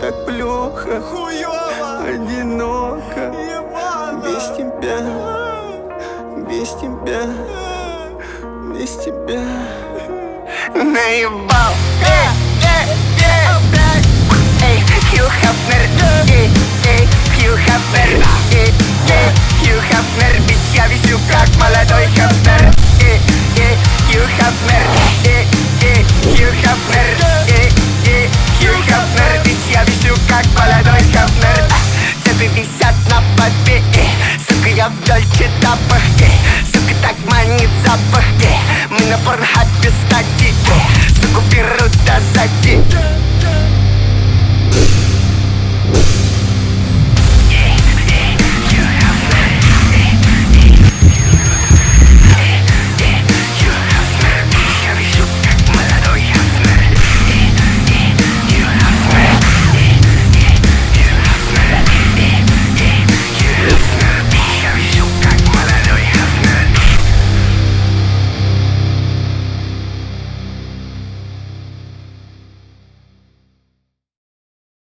так плохо, Хуёво, одиноко. ебано. Без тебя, без тебя, без тебя. Наебал. Хью Хафнер, Хью Хафнер, Хью Хафнер, бич, я висю как молодой Хафнер, Хью Хафнер.